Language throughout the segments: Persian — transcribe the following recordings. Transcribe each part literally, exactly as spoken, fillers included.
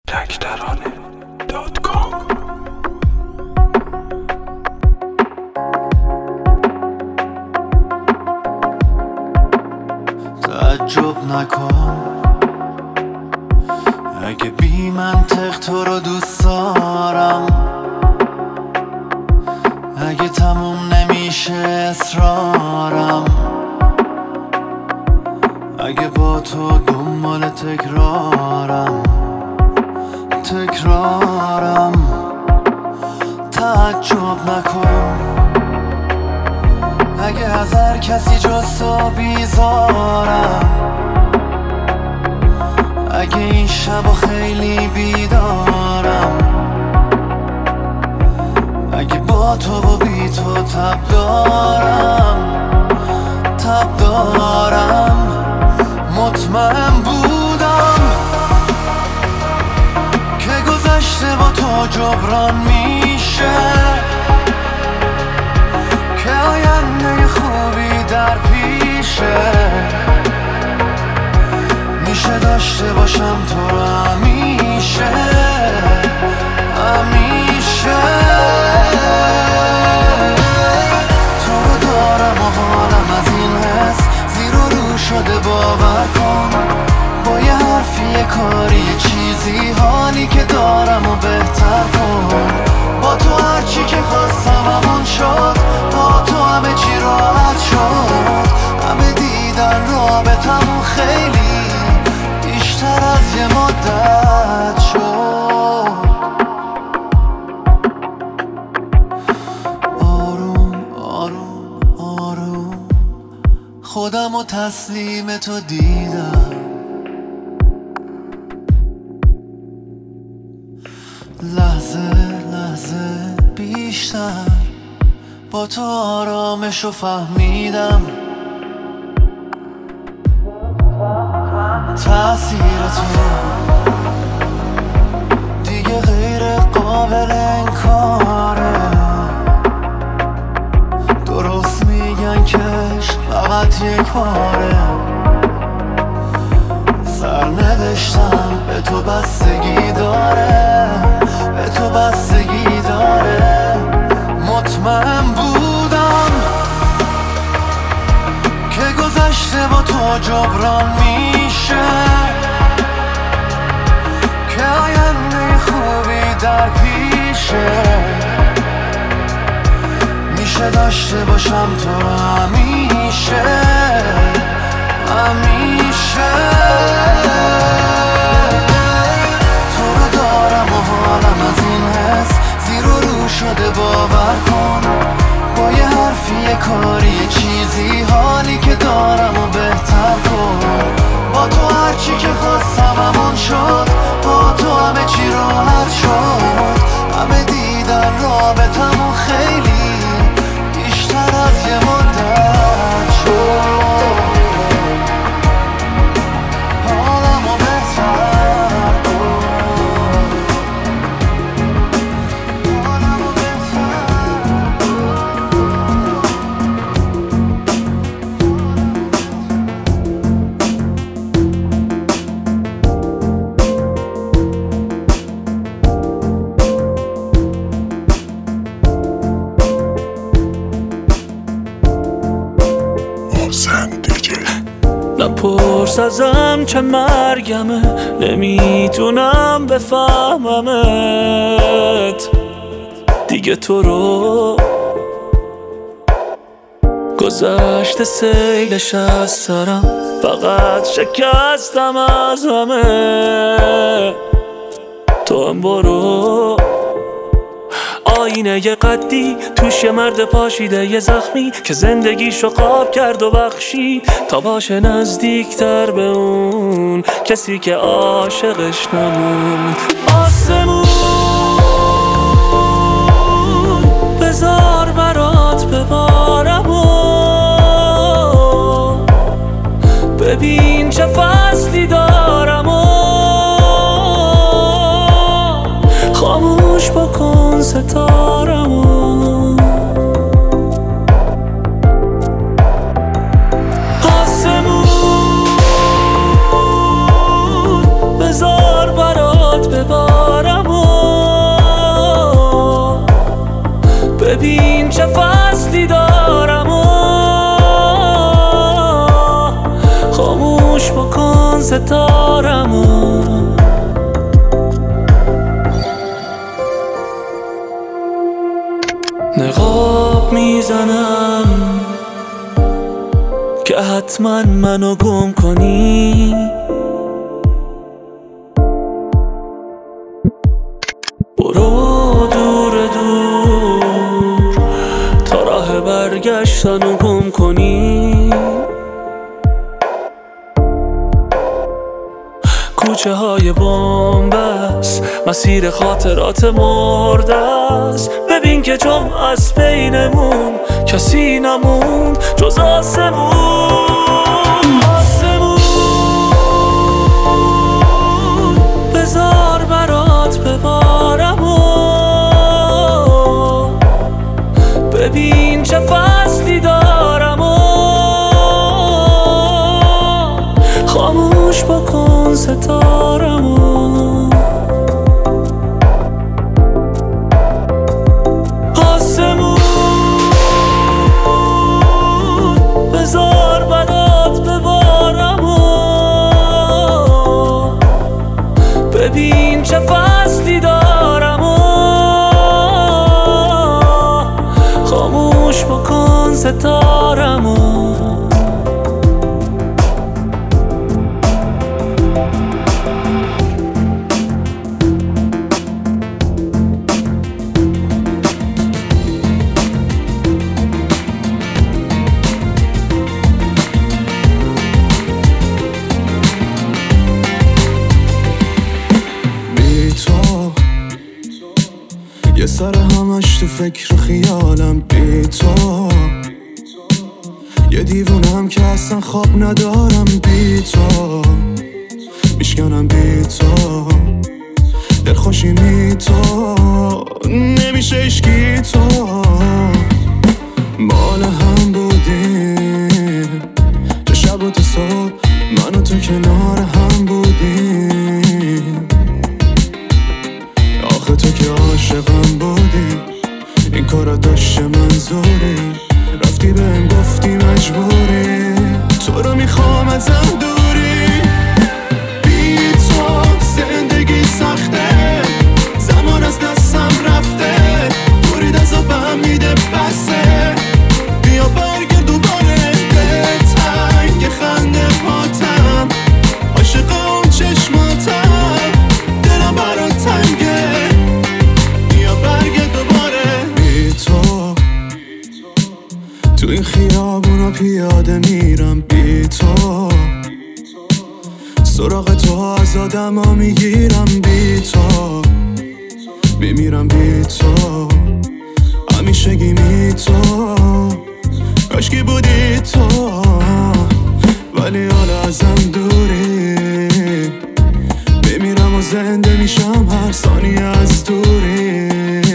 تکترانه دات کام. تعجب نکن اگه بی منطق تو رو دوست دارم، اگه تموم نمیشه اصرارم، اگه با تو دنبال تکرارم تکرارم تعجب نکن اگه از هر کسی جز تو بیزارم، اگه این شبا خیلی بیدارم، اگه با تو و بی تو تب دارم تب دارم. مطمئن بودم که گذشته با تو جبران میشه، که آینده خوبی در پیشه، میشه داشته باشم تو رو همیشه همیشه. تو رو دارم و حالم از این حس زیر و رو شده، باور کن با یه حرفی یه کاری یه چیزی حالی که دارم و بهتر کن. با تو هرچی که خواستم همون شد، با تو همه چی راحت شد، همه دیدن رابطمون خیلی بیشتر از یه مدت شد. آروم آروم آروم خودم و تسلیم تو دیدم، لحظه لحظه بیشتر با تو آرامشو فهمیدم. تأثیر تو دیگه غیر قابل انکاره، درست میگن که عشق فقط یک باره، سرنوشتم به تو بستگی داره به تو بستگی داره. مطمئن بودم که گذشته با تو جبران میشه، که آینده خوبی در پیشه، میشه داشته باشم تو رو همیشه همیشه. تو رو دارم و حالم از این حس زیر و رو شده، باور کن با یه حرفی یه کاری یه چیزی حالی که دارم و بهتر کن. با تو هرچی که خواستم همون شد، با تو همه چی راحت شد، همه دیدن رابطمون خیلی بیشتر از یه مدت شد. حالمو بهتر کن، حالمو بهتر نپرس ازم چه مرگمه، نمیتونم بفهممت دیگه. تو رو گذشته سیلش از سرم، فقط شکستم از همه. تو هم برو آینه ی قدی، توش یه مرد پاشیده یه زخمی که زندگیشو قاب کرد و بخشید تا باشه نزدیکتر به اون کسی که عاشقش نموند. آسمون بذار برات ببارم و ببین چه فصلی دارم و خاموش بکن ستارمو. آسمون بذار برات ببارم ستارمو. نقاب میزنم که حتما منو گم کنی، برو دور دور تا راه برگشتنو گم کنی. کوچه های بامبست، مسیر خاطرات مرده است. ببین که جمع از بینمون کسی نموند جز آسمون. آسمون بذار برات ببارمو، ببین چه فصلی دارمو. خاموش بکن ستارمو. آسمون بذار برات ببارمو، ببین چه فصلی دارمو. خاموش بکن ستارمو. یه سر همش تو فکر و خیالم بی تو، یه دیوونم که اصلا خواب ندارم بی تو، میشکنم بی تو، دلخوشی می تو، نمیشه اشکی تو. مال هم بودیم تو شب و تو صبح، من و تو کنار هم بودیم. آخه تو که عاشقم بودی، این کارا داشته منظوری، رفتی بهم گفتی مجبوری، تو رو میخوام ازم دوری. بی تو زندگی سخته، زمان از دستم رفته، دوری دستم میده بسه. بیا برگرد دوباره به تنگ خنده پاتم، عاشق اون چشماتم، دلم برات تنگه. بیا برگرد دوباره. بی تو تو این خیابونا پیاده میرم بی تو، سراغ تو از آدم ها میگیرم بی تو، میمیرم بی تو، همیشگی می تو، کاشکی بودی تو، ولی حالا ازم دوری. بمیرم و زنده میشم هر ثانیه از دوری.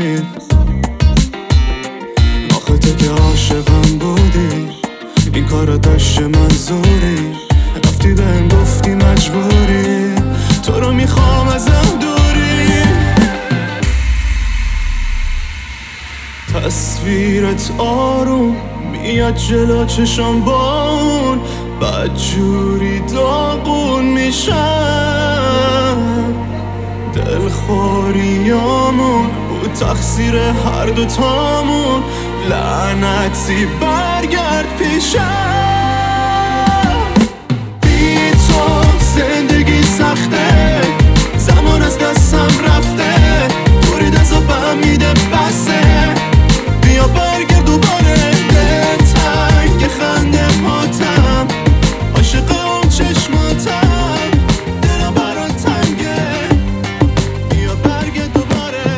آخه تو که عاشقم بودی، این کارا داشته منظوری، رفتی بهم گفتی مجبوری، تو رو میخوام ازم دوری. تصویرت آروم میاد جلو چشم با اون، بدجوری داغون میشم. دلخوریامون بود تقصیر هر دوتامون، لعنتی برگرد پیشم. بی تو زندگی سخته، زمان از دستم رفته، دوری دستم میده بسه. بیا برگرد دوباره به تنگ خنده پاتم، عاشق اون چشماتم، دلم برات تنگه. بیا برگرد دوباره.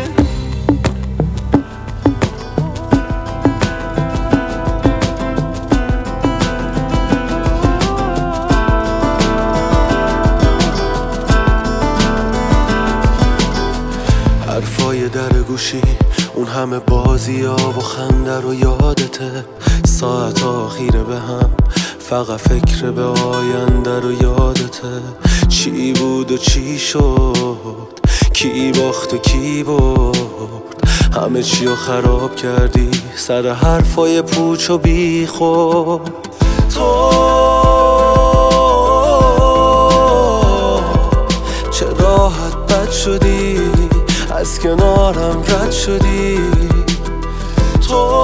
حرفای در گوشی، اون همه بازی ها و خنده رو یادته، ساعت آخیره به هم، فقط فکر به آینده رو یادته. چی بود و چی شد، کی باخت و کی برد، همه چی رو خراب کردی سر حرفای پوچ و بی خود. تو راحت بد شدی، از کنارم رد شدی. تو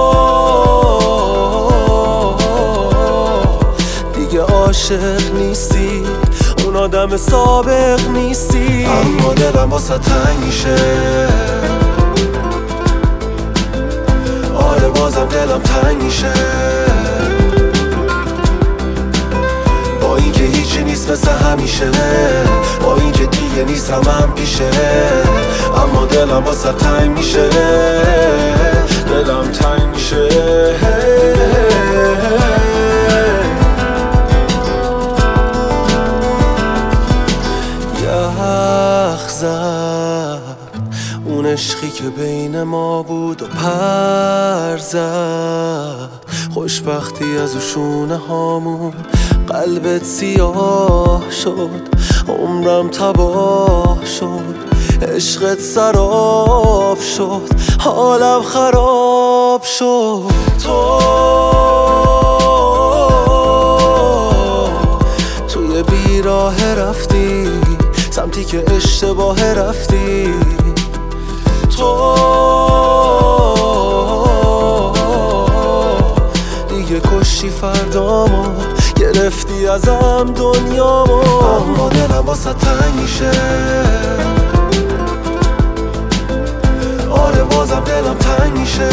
دیگه عاشق نیستی، اون آدم سابق نیستی. اما دلم واسه تنگ میشه، آره بازم دلم تنگ میشه. با اینکه هیچی نیست مثل همیشه، با اینکه دیگه نیستم هم پیشه، اما دلم واسه تنگ میشه، دلم تنگ میشه. یخ زد اون عشقی که بین ما بود و پر زد، خوشبختی از شونه هامون. قلبت سیاه شد، عمرم تباه شد، عشقت سراب شد، حالم خراب شد. تو توی بیراه رفتی، سمتی که اشتباه رفتی. تو دیگه کشتی فردامو، گرفتی ازم دنیامو. اما دلم واسه تنگ میشه، آره بازم دلم تنگ میشه.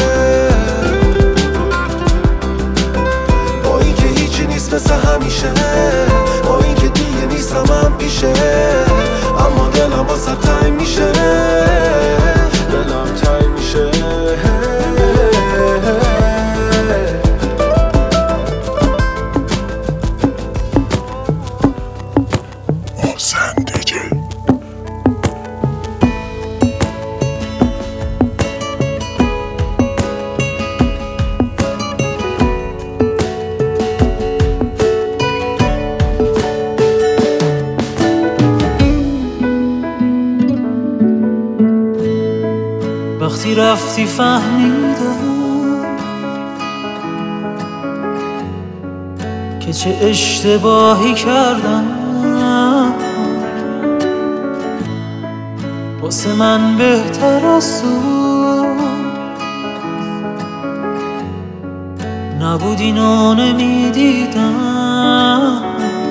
با اینکه هیچی نیست مثل همیشه، با اینکه دیگه نیستم هم پیشه، اما دلم واسه تنگ میشه، دلم تنگ میشه. وقتی رفتی فهمیدم که چه اشتباهی کردم، واسه من بهتر از تو نبود، اینو نمیدیدم.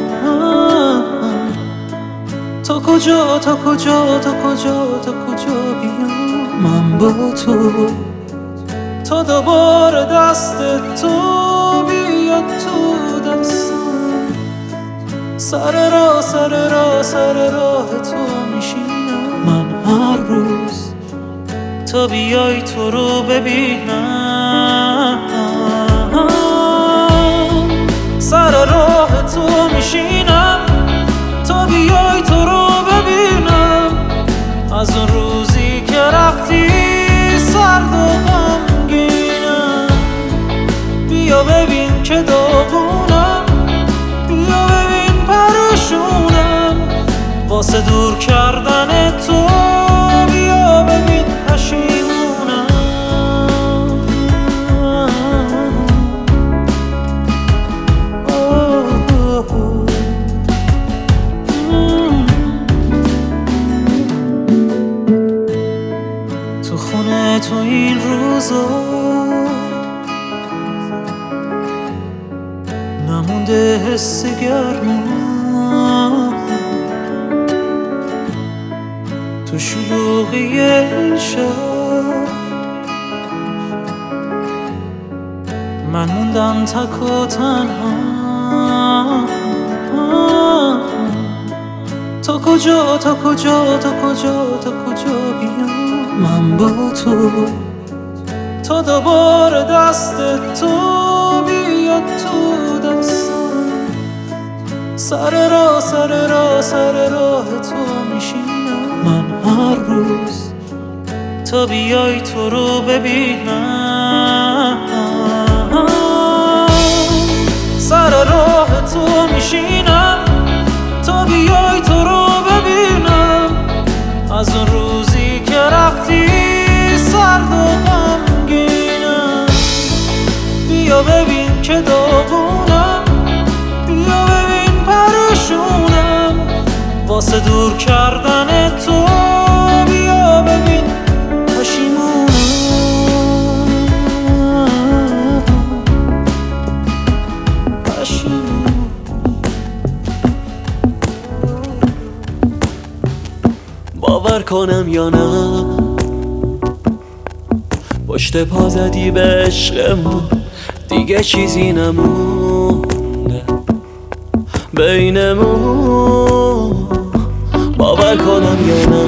تا کجا تا کجا تا کجا تا کجا بیام من با تو، تا دوباره دست تو بیاد تو دستم. سر راه سر راه سر راه تو میشینم من هر روز، تا بیای تو رو ببینم. سر راه تو میشینم تا بیای تو رو ببینم. از اون روزی که رفتی سرد و غمگینم، بیا ببین که داغونم، بیا ببین پریشونم واسه دور کردن تو، بیا ببین پشیمونم. تو خونه تو این روزا نمونده حس گرما، تو شلوغی این شب من موندم تک و تنها. تا کجا تا کجا تا کجا تا کجا بیام من با تو، تا دوباره دست تو بیاد تو دستم. سر راه سر راه سر راه تو میشینم من هر روز، تا بیای تو رو ببینم. سر راه تو میشینم تا بیای تو رو ببینم. از اون روزی که رفتی سرد و غمگینم، بیا ببین که داغونم، بیا ببین پریشونم واسه دور کردن باور کنم یا نه پشت پا زدی به عشقمون دیگه چیزی نمونه بینمون باور کنم یا نه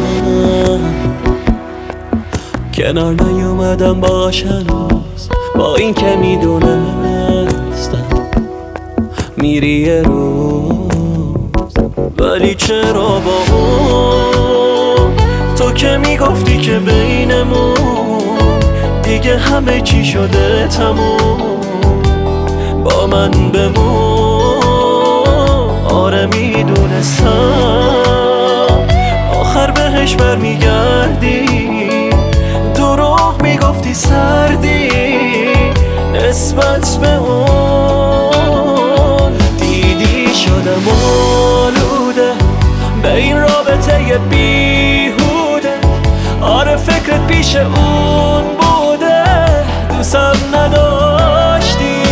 کنار نیومدم باش هنوز با این که میدونستم میری یه روز ولی چرا با اون تو که میگفتی که بینمون دیگه همه چی شده تموم با من بمون آره میدونستم آخر بهش برمیگردی دروغ میگفتی سردی نسبت به اون دیدی شدم آلوده به این رابطه بیهوده آره فکرت پیش اون بوده دوستم نداشتی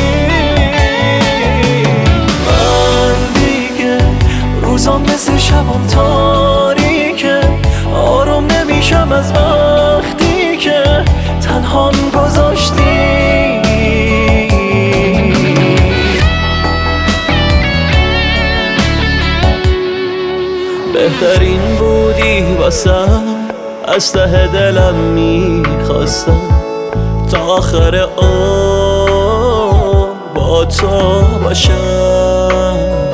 من دیگه روزام مثل شبام تاریکه آروم نمیشم از وقتی که تنهام گذاشتی بهترین بودی واسم از ته دلم میخواستم تا آخر عمر با تو باشم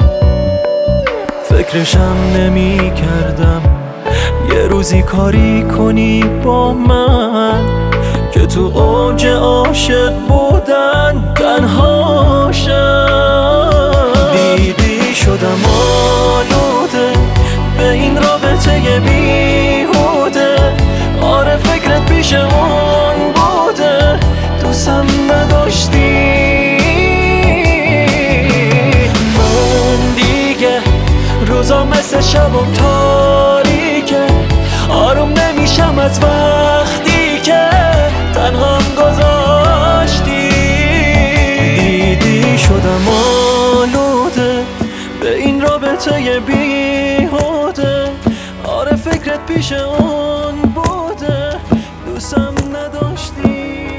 فکرشم نمی کردم یه روزی کاری کنی با من که تو اوج عاشق بودن تنهاشم دیدی شدم آلوده به این رابطه بیهوده آره فکرت پیش اون بوده دوستم نداشتی من دیگه روزا مثل شبم تاریکه آروم نمیشم از وقتی که تنهام گذاشتی دیدی شدم آلوده به این رابطه بیهوده آره فکرت پیش اون بوده دوستم نداشتی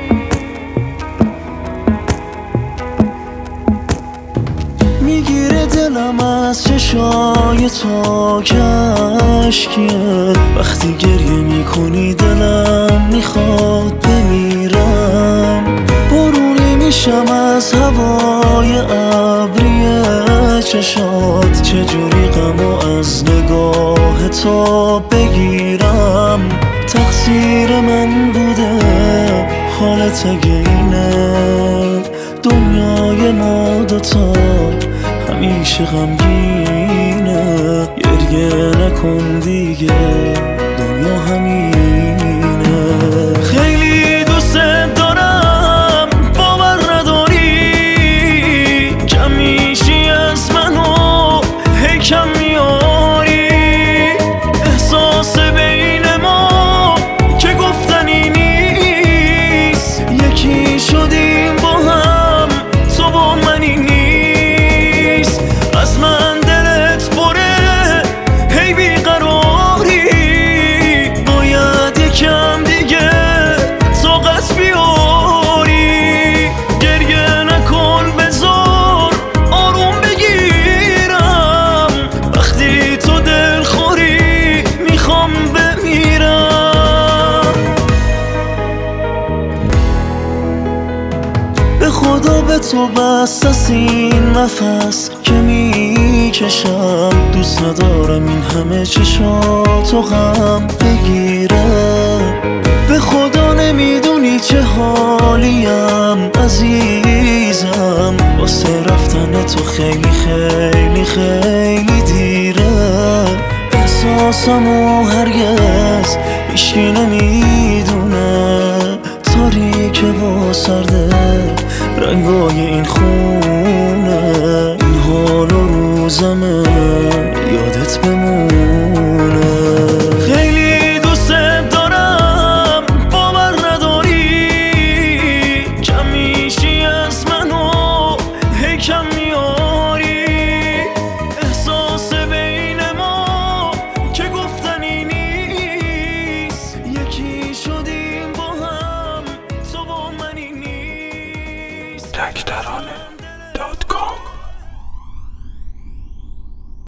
میگیره دلم از چشای تو کشکیه وقتی گریه میکنی دلم میخواد بمیرم بارونی میشم از هوای ابری چشات چجوری غمو از نگاه تو بگیرم تقصیر من بوده حالت اگه اینه دنیای ما دوتا همیشه غمگینه گریه نکن دیگه دنیا همینه خیلی دوست دارم باور نداری کم میشی از منو هی کم میاری احساس بین ما که گفتنی نیست یکی شدیم با هم تو با منی نیست از من دلت بره هی بیقراری باید یکم دیگه طاقت بیاری گریه نکن بذار آروم بگیرم وقتی تو دلخوری میخوام بمیرم به خدا به تو بست از این نفس که میکشم دوست ندارم این همه چشاتو غم بگیره به خدا نمیدونی چه حالیم عزیزم واسه رفتن تو خیلی خیلی خیلی دیره احساسمو هرگز هیچکی نمیدونه تاریک و سرده رنگای این خونه این حال و روزمه یادت بمونه خیلی دوست دارم باور نداری کم میشی از منو هی کم میاری احساس بین ما که گفتنی نیست ترانه